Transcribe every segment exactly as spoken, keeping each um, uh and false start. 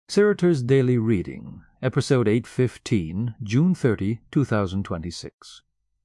Sartor's Daily Reading, Episode eight fifteen, June thirtieth, two thousand twenty-six.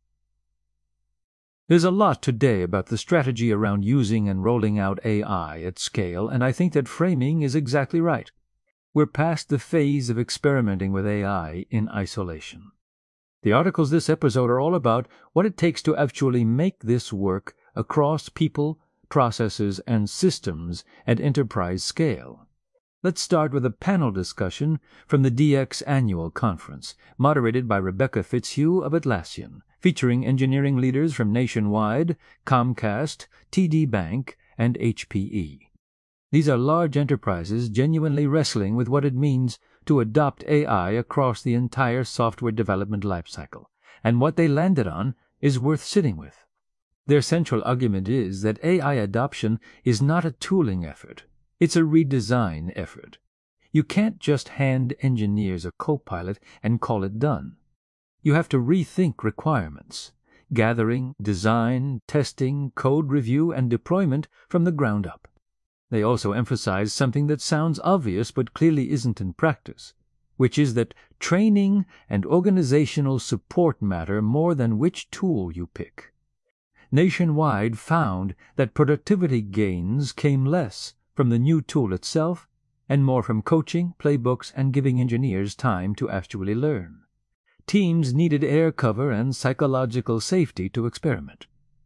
There's a lot today about the strategy around using and rolling out A I at scale, and I think that framing is exactly right. We're past the phase of experimenting with A I in isolation. The articles this episode are all about what it takes to actually make this work across people, processes, and systems at enterprise scale. Let's start with a panel discussion from the D X Annual Conference, moderated by Rebecca Fitzhugh of Atlassian, featuring engineering leaders from Nationwide, Comcast, T D Bank, and H P E. These are large enterprises genuinely wrestling with what it means to adopt A I across the entire software development lifecycle, and what they landed on is worth sitting with. Their central argument is that A I adoption is not a tooling effort. It's a redesign effort. You can't just hand engineers a copilot and call it done. You have to rethink requirements, gathering, design, testing, code review, and deployment from the ground up. They also emphasize something that sounds obvious but clearly isn't in practice, which is that training and organizational support matter more than which tool you pick. Nationwide found that productivity gains came less from the new tool itself and more from coaching, playbooks, and giving engineers time to actually learn. Teams needed air cover and psychological safety to experiment.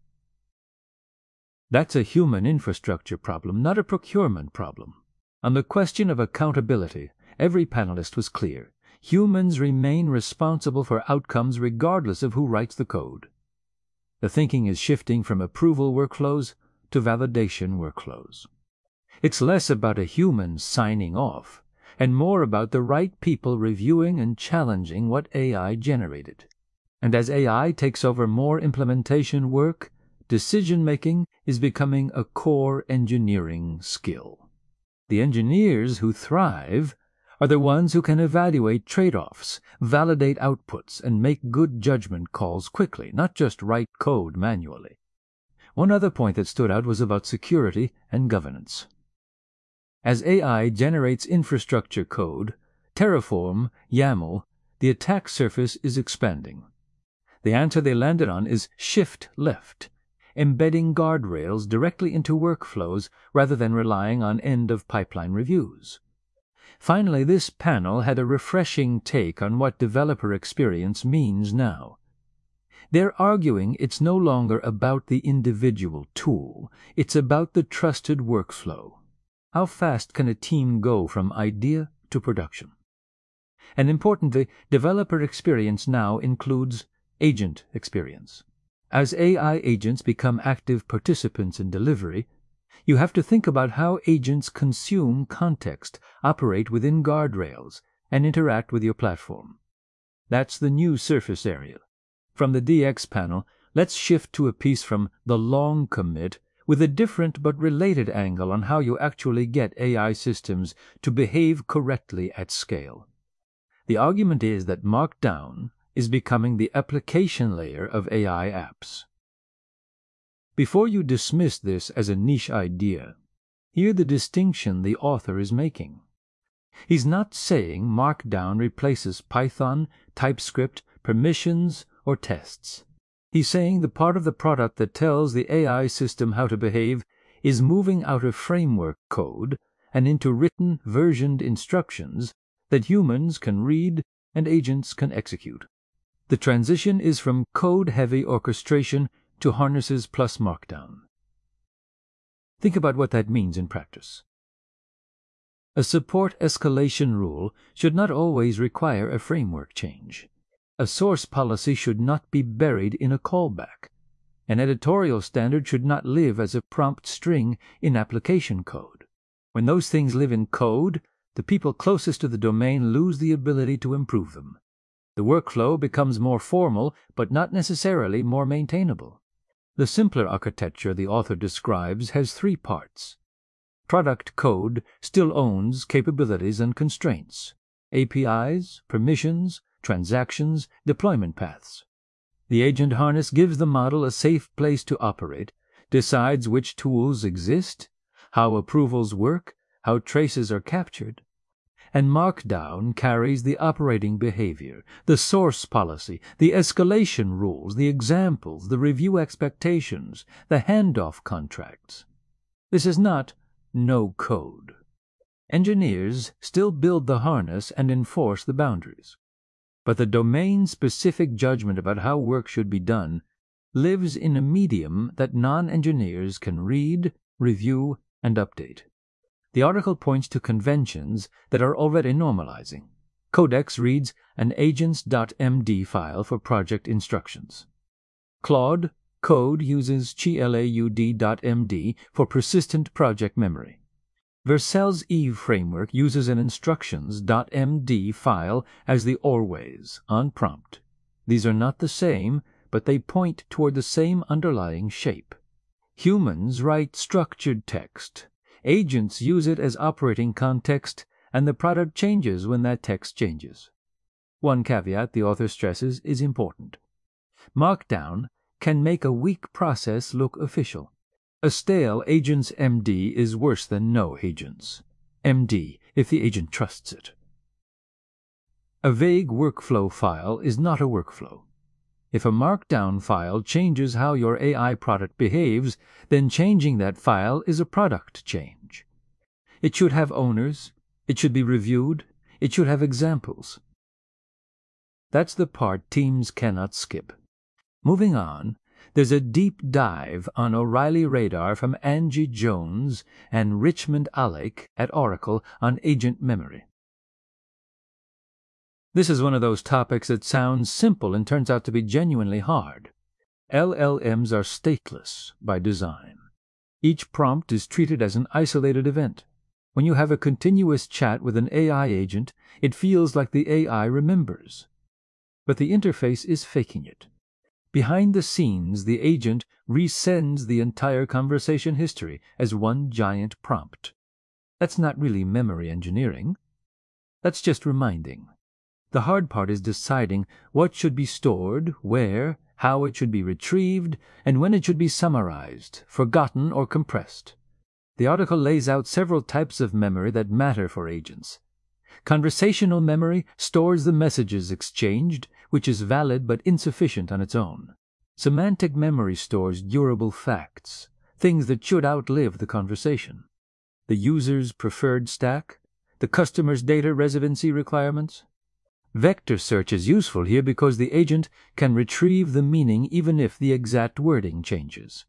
That's a human infrastructure problem, not a procurement problem. On the question of accountability, every panelist was clear. Humans remain responsible for outcomes regardless of who writes the code. The thinking is shifting from approval workflows to validation workflows. It's less about a human signing off, and more about the right people reviewing and challenging what A I generated. And as A I takes over more implementation work, decision-making is becoming a core engineering skill. The engineers who thrive are the ones who can evaluate trade-offs, validate outputs, and make good judgment calls quickly, not just write code manually. One other point that stood out was about security and governance. As A I generates infrastructure code, Terraform, YAML, the attack surface is expanding. The answer they landed on is shift left, embedding guardrails directly into workflows rather than relying on end-of-pipeline reviews. Finally, this panel had a refreshing take on what developer experience means now. They're arguing it's no longer about the individual tool, it's about the trusted workflow. How fast can a team go from idea to production? And importantly, developer experience now includes agent experience. As A I agents become active participants in delivery, you have to think about how agents consume context, operate within guardrails, and interact with your platform. That's the new surface area. From the D X panel, let's shift to a piece from The Long Commit with a different but related angle on how you actually get A I systems to behave correctly at scale. The argument is that Markdown is becoming the application layer of A I apps. Before you dismiss this as a niche idea, hear the distinction the author is making. He's not saying Markdown replaces Python, TypeScript, permissions, or tests. He's saying the part of the product that tells the A I system how to behave is moving out of framework code and into written, versioned instructions that humans can read and agents can execute. The transition is from code-heavy orchestration to harnesses plus Markdown. Think about what that means in practice. A support escalation rule should not always require a framework change. A source policy should not be buried in a callback. An editorial standard should not live as a prompt string in application code. When those things live in code, the people closest to the domain lose the ability to improve them. The workflow becomes more formal, but not necessarily more maintainable. The simpler architecture the author describes has three parts. Product code still owns capabilities and constraints, A P Is, permissions, transactions, deployment paths. The agent harness gives the model a safe place to operate, decides which tools exist, how approvals work, how traces are captured, and Markdown carries the operating behavior, the source policy, the escalation rules, the examples, the review expectations, the handoff contracts. This is not no code. Engineers still build the harness and enforce the boundaries. But the domain-specific judgment about how work should be done lives in a medium that non-engineers can read, review, and update. The article points to conventions that are already normalizing. Codex reads an agents.md file for project instructions. Claude Code uses claud.md for persistent project memory. Vercel's Eve framework uses an instructions.md file as the always on prompt. These are not the same, but they point toward the same underlying shape. Humans write structured text. Agents use it as operating context, and the product changes when that text changes. One caveat the author stresses is important. Markdown can make a weak process look official. A stale agents M D is worse than no agents. M D if the agent trusts it. A vague workflow file is not a workflow. If a Markdown file changes how your A I product behaves, then changing that file is a product change. It should have owners, it should be reviewed, it should have examples. That's the part teams cannot skip. Moving on, there's a deep dive on O'Reilly Radar from Angie Jones and Richmond Alec at Oracle on agent memory. This is one of those topics that sounds simple and turns out to be genuinely hard. L L Ms are stateless by design. Each prompt is treated as an isolated event. When you have a continuous chat with an A I agent, it feels like the A I remembers. But the interface is faking it. Behind the scenes, the agent resends the entire conversation history as one giant prompt. That's not really memory engineering. That's just reminding. The hard part is deciding what should be stored, where, how it should be retrieved, and when it should be summarized, forgotten, or compressed. The article lays out several types of memory that matter for agents. Conversational memory stores the messages exchanged, which is valid but insufficient on its own. Semantic memory stores durable facts, things that should outlive the conversation. The user's preferred stack, the customer's data residency requirements. Vector search is useful here because the agent can retrieve the meaning even if the exact wording changes.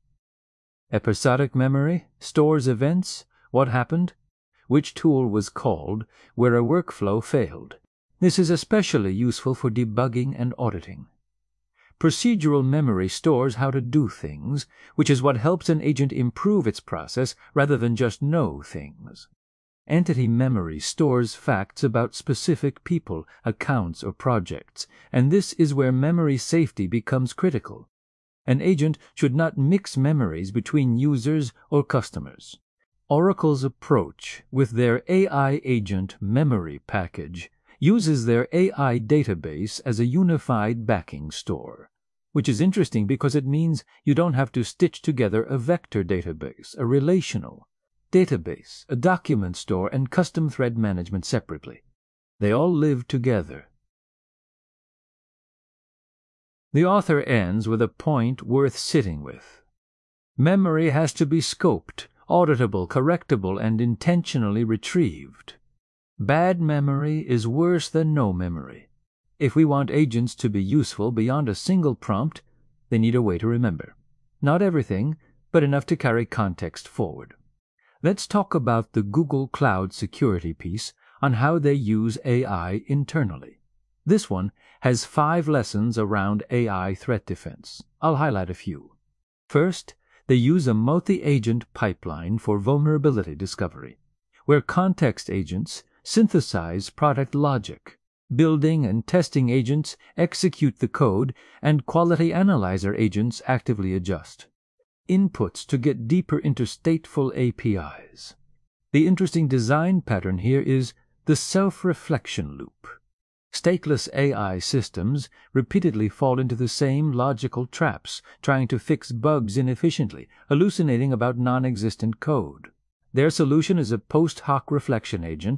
Episodic memory stores events, what happened, which tool was called, where a workflow failed. This is especially useful for debugging and auditing. Procedural memory stores how to do things, which is what helps an agent improve its process rather than just know things. Entity memory stores facts about specific people, accounts, or projects, and this is where memory safety becomes critical. An agent should not mix memories between users or customers. Oracle's approach with their A I Agent Memory package uses their A I database as a unified backing store, which is interesting because it means you don't have to stitch together a vector database, a relational database, a document store, and custom thread management separately. They all live together. The author ends with a point worth sitting with. Memory has to be scoped, auditable, correctable, and intentionally retrieved. Bad memory is worse than no memory. If we want agents to be useful beyond a single prompt, they need a way to remember. Not everything, but enough to carry context forward. Let's talk about the Google Cloud security piece on how they use A I internally. This one has five lessons around A I threat defense. I'll highlight a few. First, they use a multi-agent pipeline for vulnerability discovery, where context agents synthesize product logic, building and testing agents execute the code, and quality analyzer agents actively adjust. Inputs to get deeper into stateful A P Is. The interesting design pattern here is the self-reflection loop. Stateless A I systems repeatedly fall into the same logical traps, trying to fix bugs inefficiently, hallucinating about non-existent code. Their solution is a post hoc reflection agent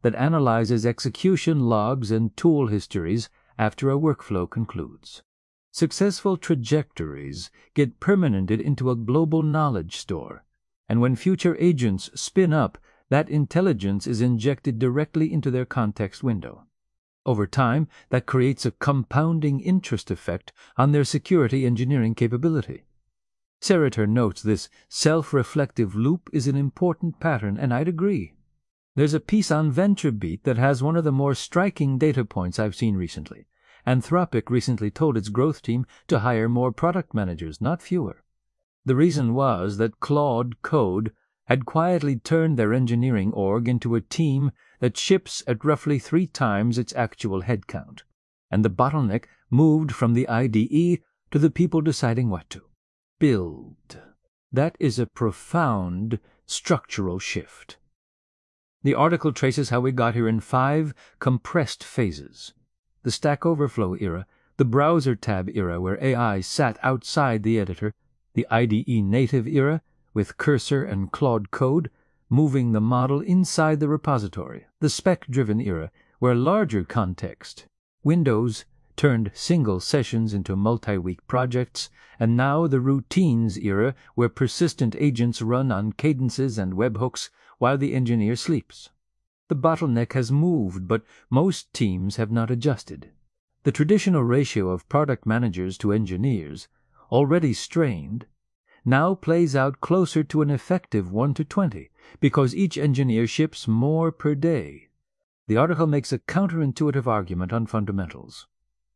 that analyzes execution logs and tool histories after a workflow concludes. Successful trajectories get permanented into a global knowledge store, and when future agents spin up, that intelligence is injected directly into their context window. Over time, that creates a compounding interest effect on their security engineering capability. Serrater notes this self-reflective loop is an important pattern, and I'd agree. There's a piece on VentureBeat that has one of the more striking data points I've seen recently. Anthropic recently told its growth team to hire more product managers, not fewer. The reason was that Claude Code had quietly turned their engineering org into a team that ships at roughly three times its actual headcount, and the bottleneck moved from the I D E to the people deciding what to build. That is a profound structural shift. The article traces how we got here in five compressed phases. The Stack Overflow era, the browser tab era where A I sat outside the editor, the I D E native era with Cursor and Claude Code moving the model inside the repository, the spec-driven era where larger context, Windows, turned single sessions into multi-week projects, and now the routines era where persistent agents run on cadences and webhooks while the engineer sleeps. The bottleneck has moved, but most teams have not adjusted. The traditional ratio of product managers to engineers, already strained, now plays out closer to an effective one to twenty, because each engineer ships more per day. The article makes a counterintuitive argument on fundamentals.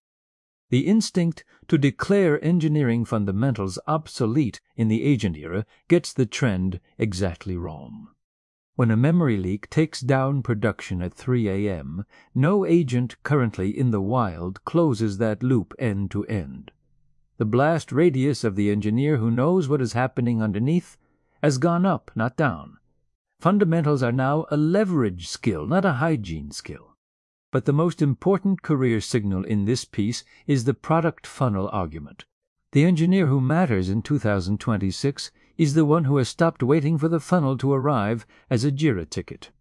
The instinct to declare engineering fundamentals obsolete in the agent era gets the trend exactly wrong. When a memory leak takes down production at three a m, no agent currently in the wild closes that loop end to end. The blast radius of the engineer who knows what is happening underneath has gone up, not down. Fundamentals are now a leverage skill, not a hygiene skill. But the most important career signal in this piece is the product funnel argument. The engineer who matters in two thousand twenty-six is the one who has stopped waiting for the funnel to arrive as a Jira ticket.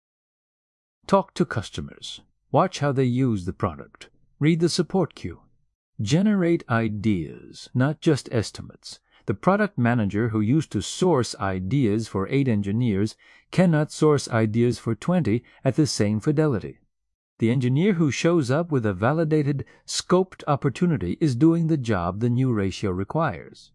Talk to customers. Watch how they use the product. Read the support queue. Generate ideas, not just estimates. The product manager who used to source ideas for eight engineers cannot source ideas for twenty at the same fidelity. The engineer who shows up with a validated, scoped opportunity is doing the job the new ratio requires.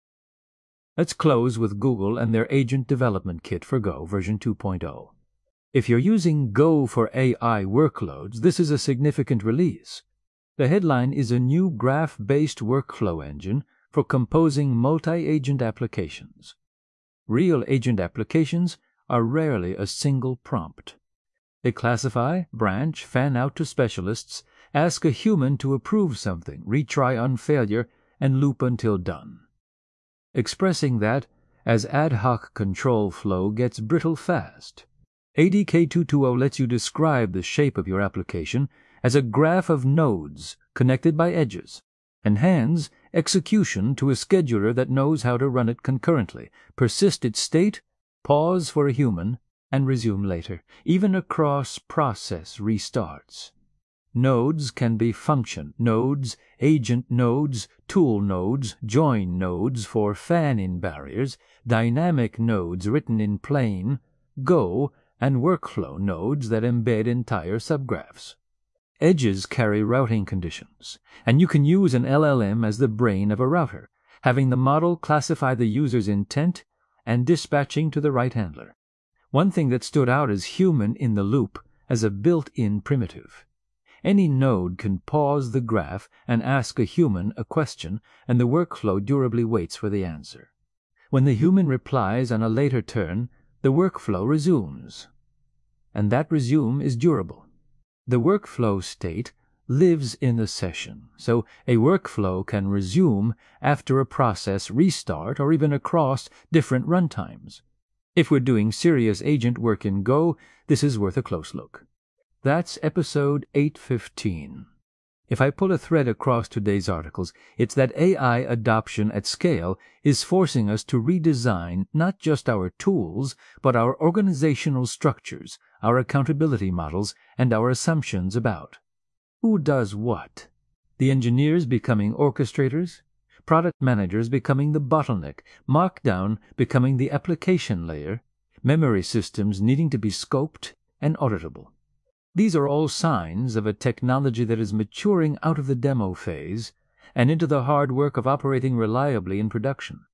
Let's close with Google and their Agent Development Kit for Go version two point oh. If you're using Go for A I workloads, this is a significant release. The headline is a new graph-based workflow engine for composing multi-agent applications. Real agent applications are rarely a single prompt. They classify, branch, fan out to specialists, ask a human to approve something, retry on failure, and loop until done. Expressing that as ad hoc control flow gets brittle fast. A D K two twenty lets you describe the shape of your application as a graph of nodes connected by edges, and hands execution to a scheduler that knows how to run it concurrently, persist its state, pause for a human, and resume later, even across process restarts. Nodes can be function nodes, agent nodes, tool nodes, join nodes for fan-in barriers, dynamic nodes written in plain, Go, and workflow nodes that embed entire subgraphs. Edges carry routing conditions, and you can use an L L M as the brain of a router, having the model classify the user's intent and dispatching to the right handler. One thing that stood out as human in the loop as a built-in primitive. Any node can pause the graph and ask a human a question, and the workflow durably waits for the answer. When the human replies on a later turn, the workflow resumes. And that resume is durable. The workflow state lives in the session, so a workflow can resume after a process restart or even across different runtimes. If we're doing serious agent work in Go, this is worth a close look. That's episode eight fifteen. If I pull a thread across today's articles, it's that A I adoption at scale is forcing us to redesign not just our tools, but our organizational structures, our accountability models, and our assumptions about who does what. The engineers becoming orchestrators, product managers becoming the bottleneck, Markdown becoming the application layer, memory systems needing to be scoped and auditable. These are all signs of a technology that is maturing out of the demo phase and into the hard work of operating reliably in production.